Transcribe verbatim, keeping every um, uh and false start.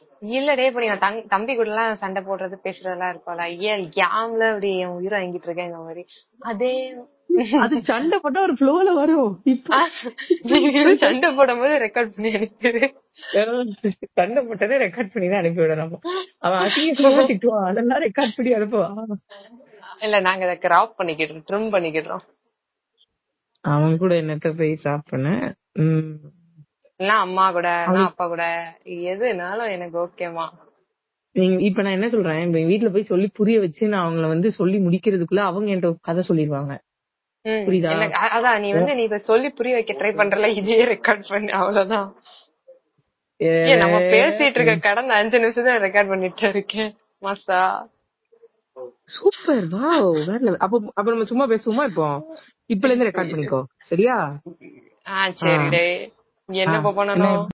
இல்லடே இப்ப நீ தங் தம்பி கூட எல்லாம் சண்டை போடுறது பேசுறதெல்லாம் இருப்பாளா ஏன் யாம்ல அப்படி என் உயிரை வாங்கிட்டு இருக்கேன் இந்த மாதிரி அதே அது சண்டை போட்டா ஒரு ஃப்ளோல வரும். இப்போ சண்டை போடும் போது ரெக்கார்ட் பண்ணி அனுப்பிடு. சண்டை போட்டதே ரெக்கார்ட் பண்ணி தான் அனுப்பிவிட. நம்ம அவன் அசிங்கமா திட்டுவான், அதெல்லாம் ரெக்கார்ட் பண்ணி அனுப்புவான். இல்ல நாங்க அதை கிராப் பண்ணிக்கிட்டோம், ட்ரிம் பண்ணிக்கிட்டோம். அவன் கூட என்னத்த போய் கிராப் பண்ண, அம்மா கூட அப்பா கூட எதுனாலும் எனக்கு ஓகேமா. இப்ப நான் என்ன சொல்றேன், வீட்டுல போய் சொல்லி புரிய வச்சு நான் அவங்கள வந்து சொல்லி முடிக்கிறதுக்குள்ள அவங்க என்கிட்ட கதை சொல்லிடுவாங்க. புரியுதா? அதான் நீ வந்து நீ சொல்லி புரிய வைக்க ட்ரை பண்றல, இதே ரெக்கார்ட் பண்ணி அவ்வளவுதான். நம்ம பேசிட்டு இருக்க கடந்த அஞ்சு நிமிஷம் தான் ரெக்கார்ட் பண்ணிட்டு இருக்கேன். மாசா சூப்பர். வாவ். அப்ப அப்ப நம்ம சும்மா பேசுவோமா? இப்போ இப்பல இருந்து ரெக்கார்ட் பண்ணிக்கோ, சரியா? ஆ சரிடே. என்ன பண்ணணும்?